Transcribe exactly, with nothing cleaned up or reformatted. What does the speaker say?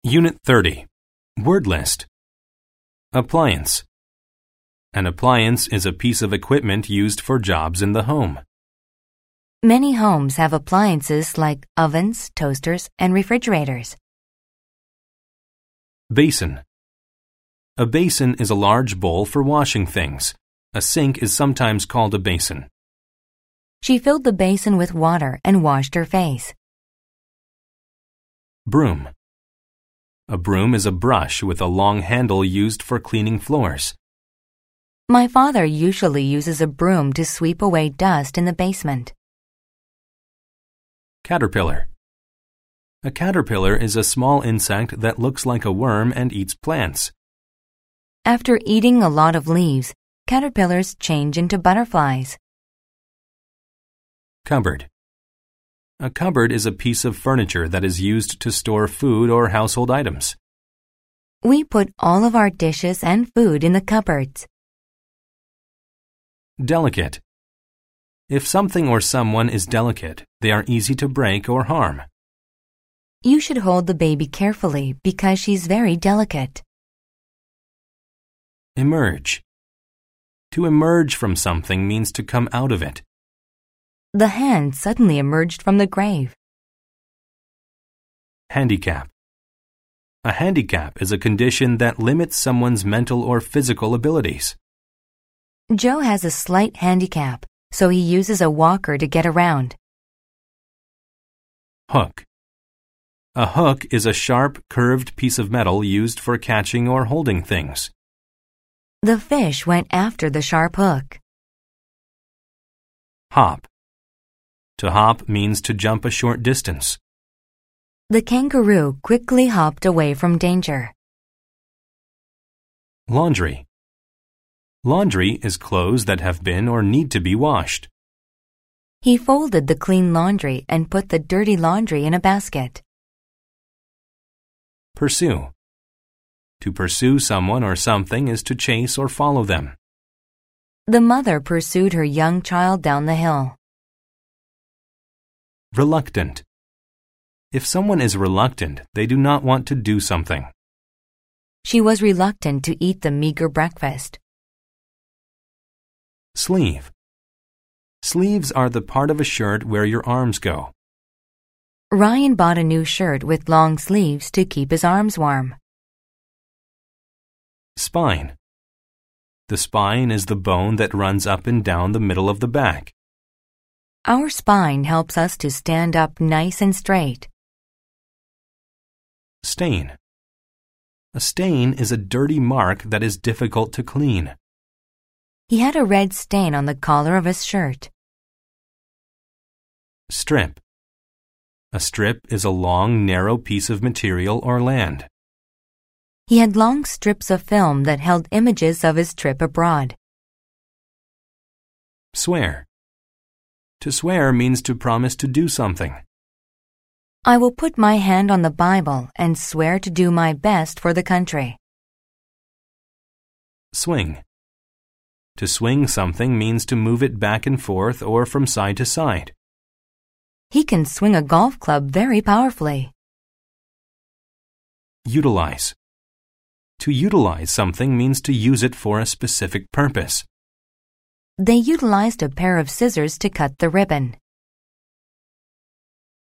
Unit thirty. Word list. Appliance. An appliance is a piece of equipment used for jobs in the home. Many homes have appliances like ovens, toasters, and refrigerators. Basin. A basin is a large bowl for washing things. A sink is sometimes called a basin. She filled the basin with water and washed her face. Broom. A broom is a brush with a long handle used for cleaning floors. My father usually uses a broom to sweep away dust in the basement. Caterpillar. A caterpillar is a small insect that looks like a worm and eats plants. After eating a lot of leaves, caterpillars change into butterflies. Cupboard. A cupboard is a piece of furniture that is used to store food or household items. We put all of our dishes and food in the cupboards. Delicate. If something or someone is delicate, they are easy to break or harm. You should hold the baby carefully because she's very delicate. Emerge. To emerge from something means to come out of it. The hand suddenly emerged from the grave. Handicap. A handicap is a condition that limits someone's mental or physical abilities. Joe has a slight handicap, so he uses a walker to get around. Hook. A hook is a sharp, curved piece of metal used for catching or holding things. The fish went after the sharp hook. Hop. To hop means to jump a short distance. The kangaroo quickly hopped away from danger. Laundry. Laundry is clothes that have been or need to be washed. He folded the clean laundry and put the dirty laundry in a basket. Pursue. To pursue someone or something is to chase or follow them. The mother pursued her young child down the hill. Reluctant. If someone is reluctant, they do not want to do something. She was reluctant to eat the meager breakfast. Sleeve. Sleeves are the part of a shirt where your arms go. Ryan bought a new shirt with long sleeves to keep his arms warm. Spine. The spine is the bone that runs up and down the middle of the back. Our spine helps us to stand up nice and straight. Stain. A stain is a dirty mark that is difficult to clean. He had a red stain on the collar of his shirt. Strip. A strip is a long, narrow piece of material or land. He had long strips of film that held images of his trip abroad. Swear. To swear means to promise to do something. I will put my hand on the Bible and swear to do my best for the country. Swing. To swing something means to move it back and forth or from side to side. He can swing a golf club very powerfully. Utilize. To utilize something means to use it for a specific purpose. They utilized a pair of scissors to cut the ribbon.